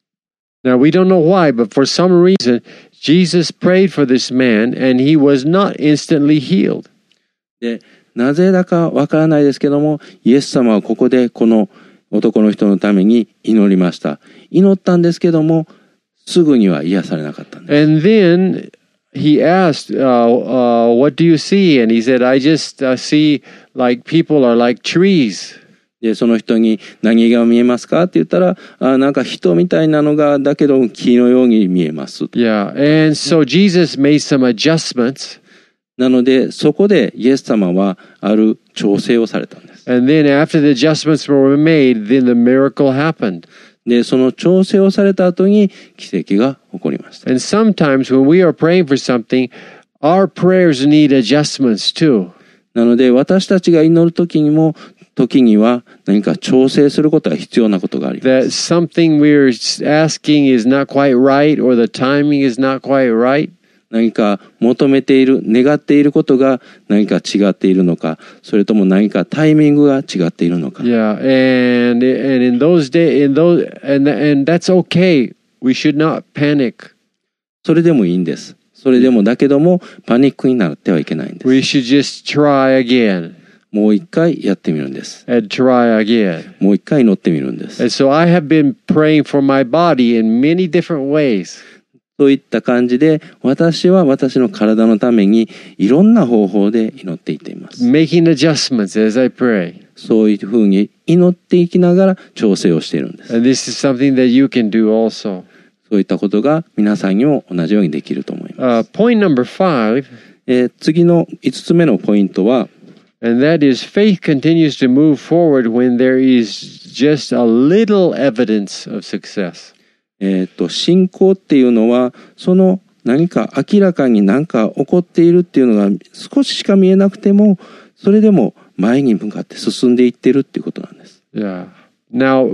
Now, we don't know why, but for some reason, Jesus prayed for this man and he was not instantly healed. で、なぜだかわからないですけども、イエス様はここでこの男の人のために祈りました。祈ったんですけども、すぐには癒されなかったんです。 And then he asked, uh, uh, what do you see? And he said, I just uh, see like people are like trees. で、その人に何が見えますかって言ったら、あ、なんか人みたいなのが、だけど木のように見えます。 Yeah, and so Jesus made some adjustments. なので、そこでイエス様はある調整をされたんです。 And then after the adjustments were made, then the miracle happened. で、その調整をされた後に奇跡が起こりました。 And sometimes when we are praying for something, our prayers need adjustments too. なので、私たちが祈るときにも、時には何か調整することが必要なことがあります。 That something we're asking is not quite right or the timing is not quite right. 何か求めている、願っていることが何か違っているのか、それとも何かタイミングが違っているのか。 Yeah, and and in those days, in those, and and that's okay. We should not panic. それでもいいんです。それでもだけどもパニックになってはいけないんです。 We should just try again. もう一回やってみるんです。 And try again. もう一回祈ってみるんです。 And so I have been praying for my body in many different ways. そういった感じで、私は私の体のためにいろんな方法で祈っていっています。 Making adjustments as I pray. そういうふうに祈っていきながら調整をしているんです。 And this is something that you can do also. そういったことが皆さんにも同じようにできると思います。 Uh, point number five. えー、次の五つ目のポイントは、 And that is faith continues to move forward when there is just a little evidence of success. えっと、信仰っていうのは、その何か明らかに何か起こっているっていうのが少ししか見えなくても、それでも前に向かって進んでいっているっていうことなんです。 Yeah. Now,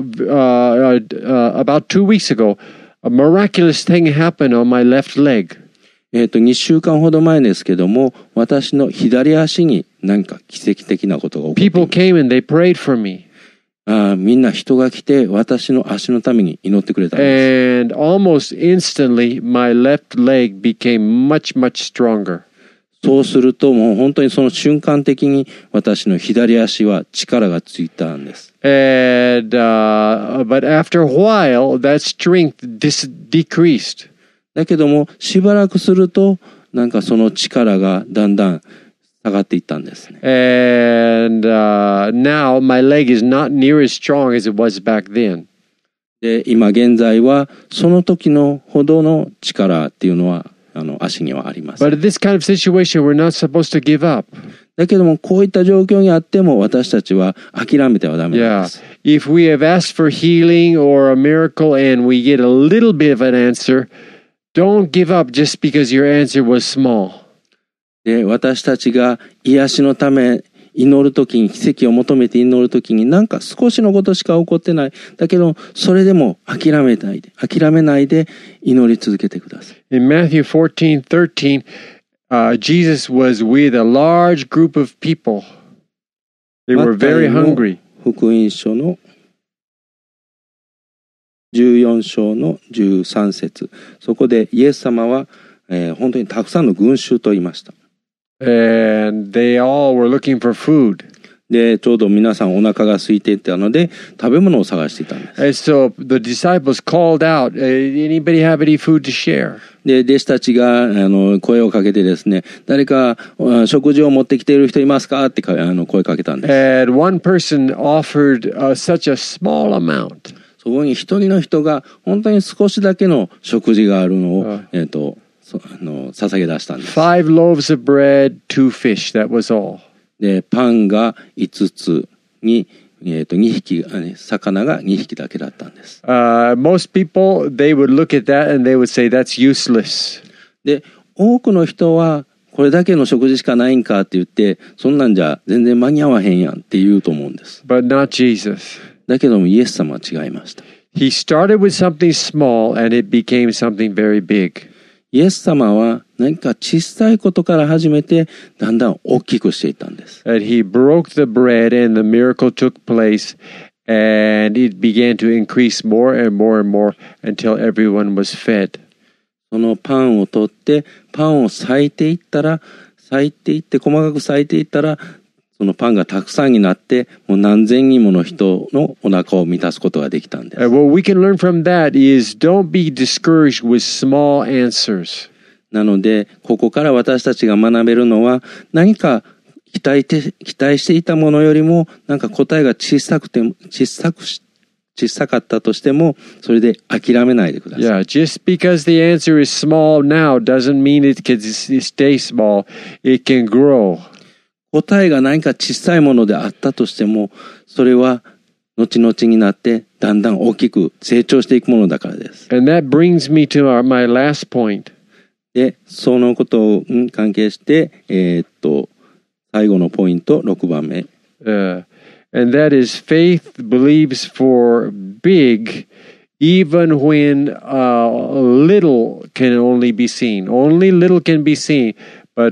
uh, uh, about two weeks ago, a miraculous thing happened on my left leg. えっと、にしゅうかんほど前ですけども、私の左足に何か奇跡的なことが起こっています。 People came and they prayed for me. あ、みんな人が来て私の足のために祈ってくれたんです。And almost instantly, my left leg became much, much stronger. そうするともう本当にその瞬間的に私の左足は力がついたんです。 And, uh, but after a while, that strength dis- decreased. だけどもしばらくするとなんかその力がだんだん下がっていったんですね。 And uh, now my leg is not near as strong as it was back then. で、今現在はその時のほどの力っていうのはあの足にはあります。 But in this kind of situation, we're not supposed to give up. だけどもこういった状況にあっても私たちは諦めてはダメなんです。 Yeah. If we have asked for healing or a miracle and we get a little bit of an answer, don't give up just because your answer was small. で、私たちが癒しのため祈るときに、奇跡を求めて祈るときに、なんか少しのことしか起こってない。だけど、それでも諦めないで、諦めないで祈り続けてください。 In Matthew fourteen thirteen, uh, Jesus was with a large group of people. They were very hungry. 福音書のじゅうよん章のじゅうさん節。そこでイエス様は、えー、本当にたくさんの群衆と言いました。 And they all were looking for food. で、ちょうど皆さんお腹が空いていたので、食べ物を探していたんです。 And so the disciples called out, anybody have any food to share? で、弟子たちがあの声をかけてですね、誰か食事を持ってきている人いますかってあの声かけたんです。 And one person offered、uh, such a small amount. そこに一人の人が本当に少しだけの食事があるのを、uh, えっと、あの捧げ出したんです。 Five loaves of bread, two fish, that was all. で、パンが五つに、えっと、二匹、魚が二匹だけだったんです。 Uh, most people, they would look at that and they would say, that's useless. で、多くの人は、これだけの食事しかないんかって言って、そんなんじゃ全然間に合わへんやんって言うと思うんです。 But not Jesus. だけどもイエス様は違いました。 He started with something small and it became something very big. イエス様は何か小さいことから始めてだんだん大きくしていったんです。 And he broke the bread and the miracle took place and it began to increase more and more and more until everyone was fed. そのパンを取って、パンを裂いていったら、裂いていって、細かく裂いていったら、そのパンがたくさんになって、もう何千人もの人のお腹を満たすことができたんです。 And what we can learn from that is don't be discouraged with small answers. なので、ここから私たちが学べるのは、何か期待て、期待していたものよりも、なんか答えが小さくて、小さくし、小さかったとしても、それで諦めないでください。 Yeah, just because the answer is small now doesn't mean it can stay small. It can grow. 答えが何か小さいものであったとしても、それは後々になってだんだん大きく成長していくものだからです。 And that brings me to our, my last point. で、そのことを関係して、えー、っと、最後のポイント、ろくばんめ。 Uh, and that is faith believes for big even when uh, little can only be seen. Only little can be seen, but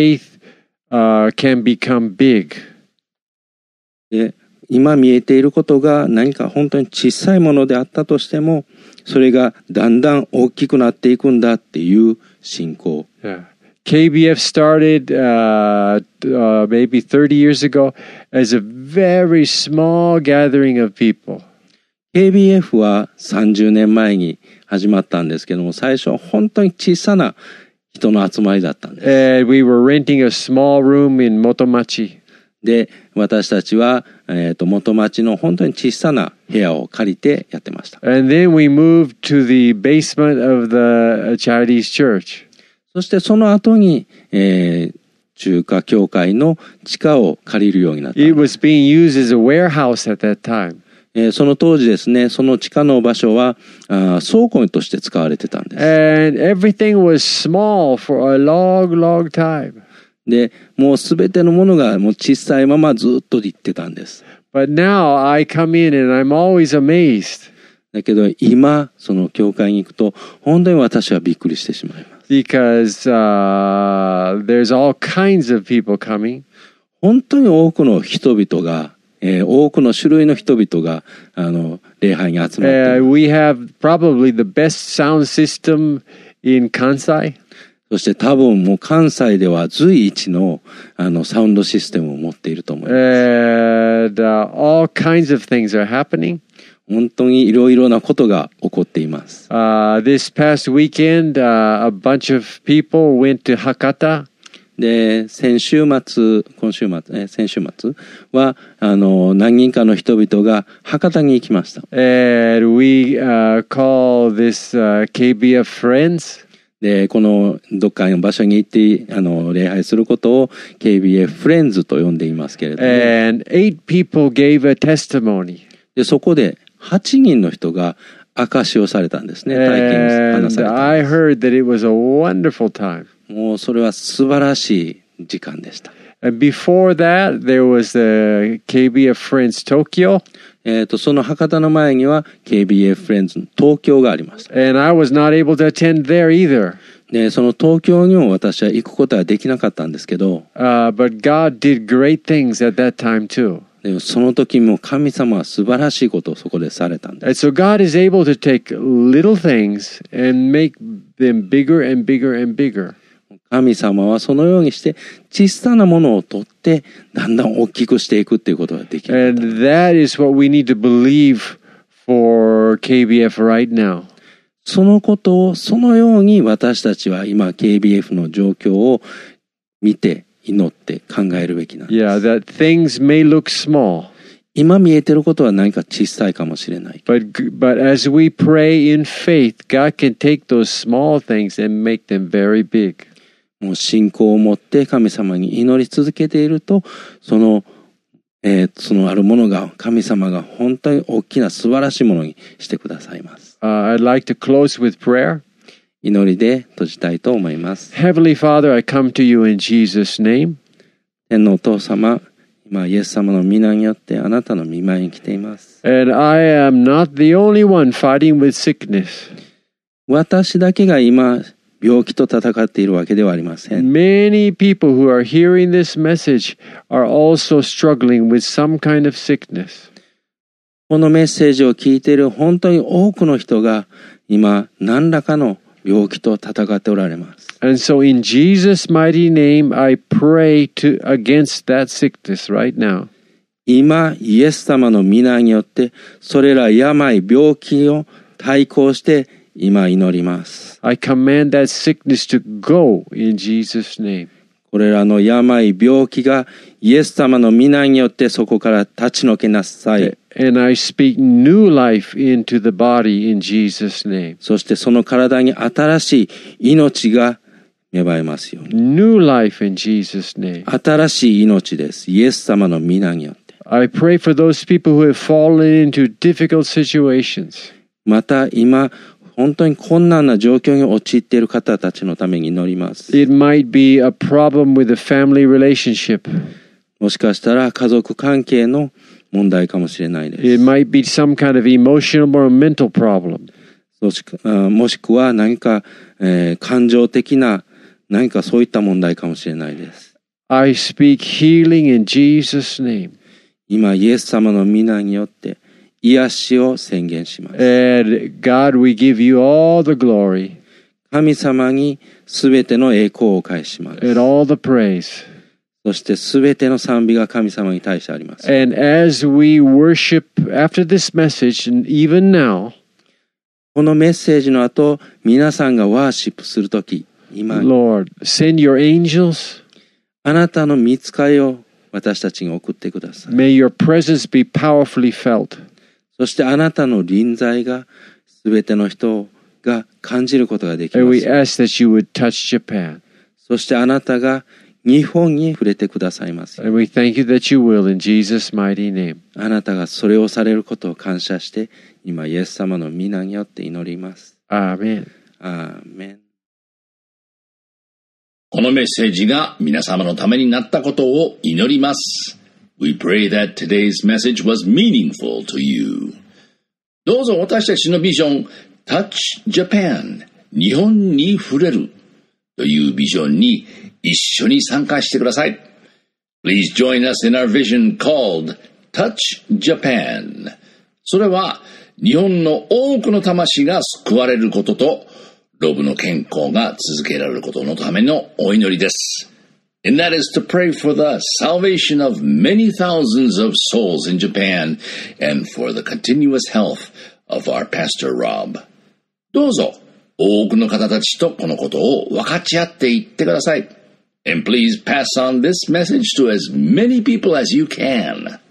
faith、uh, can become big. で、今見えていることが何か本当に小さいものであったとしても、それがだんだん大きくなっていくんだっていう信仰。 Yeah. K B F started uh, uh, maybe thirty years ago as a very small gathering of people. ケービーエフ はさんじゅうねんまえに始まったんですけども、最初は本当に小さな人の集まりだったんです。 And we were renting a small room in Motomachi. で、私たちは、えーと、元町の本当に小さな部屋を借りてやってました。 And then we moved to the basement of the Chinese church. そしてその後に、えー、中華教会の地下を借りるようになった。 It was being used as a warehouse at that time. えー、その当時ですね、その地下の場所はあ倉庫として使われてたんです。 And everything was small for a long, long time. で、もうすべてのものがもう小さいままずっと行ってたんです。 But now I come in and I'm always amazed. だけど今、その教会に行くと、本当に私はびっくりしてしまいます。 Because uh, there's all kinds of people coming. 本当に多くの人々が、えー、多くの種類の人々があの礼拝に集まっています。 Uh, we have probably the best sound system in Kansai. そして多分もう関西では随一のあのサウンドシステムを持っていると思います。 And uh, all kinds of things are happening. 本当にいろいろなことが起こっています。 Uh, this past weekend, uh, a bunch of people went to Hakata. で、先週末、今週末、え先週末はあの何人かの人々が博多に行きました。 And we uh, call this、uh, K B F Friends. で、このどっかの場所に行ってあの礼拝することを ケービーエフ フレンズと呼んでいますけれども。 And eight people gave a testimony. で、そこではちにんの人が証しをされたんですね。体験を話されたん I です。 heard that it was a wonderful time. もうそれは素晴らしい時間でした。 And before that, there was the K B F Friends Tokyo. えっと、その博多の前には ケービーエフ フレンズ東京がありました。 And I was not able to attend there either. で、その東京にも私は行くことはできなかったんですけど、 Uh, but God did great things at that time too. でもその時も神様は素晴らしいことをそこでされたんです。 And so God is able to take little things and make them bigger and bigger and bigger. 神様はそのようにして小さなものを取ってだんだん大きくしていくっていうことができる。 And that is what we need to believe for K B F right now. そのことをそのように私たちは今 ケービーエフ の状況を見て祈って考えるべきなんです。 Yeah, that things may look small. 今見えてることは何か小さいかもしれない。 But, but as we pray in faith, God can take those small things and make them very big. もう信仰を持って神様に祈り続けていると、その、えー、そのあるものが神様が本当に大きな素晴らしいものにしてくださいます。 Uh, I'd like to close with prayer. 祈りで閉じたいと思います。 Heavenly Father, I come to you in Jesus' name. 天のお父様、今イエス様の皆によってあなたの御前に来ています。 And I am not the only one fighting with sickness. 私だけが今病気と戦っているわけではありません。 Many people who are hearing this message are also struggling with some kind of sickness. このメッセージを聞いている本当に多くの人が今何らかの病気と戦っておられます。 And so in Jesus' mighty name, I pray to against that sickness right now. 今、イエス様の皆によって、それら病、病気を対抗して今祈ります。 I command that sickness to go in Jesus' name. これらの病、病気がイエス様の皆によってそこから立ち退けなさい。 And I speak new life into the body in Jesus' name. そしてその体に新しい命が芽生えますように。 New life in Jesus' name. 新しい命です。イエス様の皆によって。 I pray for those people who have fallen into difficult situations. また今、本当に困難な状況に陥っている方たちのために祈ります。 It might be a problem with a family relationship. もしかしたら家族関係の問題かもしれないです。 It might be some kind of emotional or mental problem. そしかもしくは何か、えー、感情的な何かそういった問題かもしれないです。 I speak healing in Jesus' name. 今、イエス様の皆によって癒しを宣言します。 And God, we give you all the glory. 神様にすべての栄光を返します。 And all the praise. そしてすべての賛美が神様に対してあります。 And as we worship after this message, and even now, このメッセージの後、皆さんがワーシップするとき、今、 Lord, send your angels. あなたの御使いを私たちに送ってください。 May your presence be powerfully felt. そしてあなたの臨在がすべての人が感じることができ And ま we す。 ask that you would touch Japan. そしてあなたが日本に触れてくださいます。 And we thank you that you will in Jesus' mighty name. あなたがそれをされることを感謝して、今イエス様の皆によって祈ります。 Amen. アーメン。 このメッセージが皆様のためになったことを祈ります。We pray that today's message was meaningful to you. どうぞ私たちのビジョン Touch Japan 日本に触れるというビジョンに一緒に参加してください。Please join us in our vision called Touch Japan. それは日本の多くの魂が救われることとロブの健康が続けられることのためのお祈りです。And that is to pray for the salvation of many thousands of souls in Japan and for the continuous health of our Pastor Rob. どうぞ多くの方たちとこのことを分かち合っていってください。And please pass on this message to as many people as you can.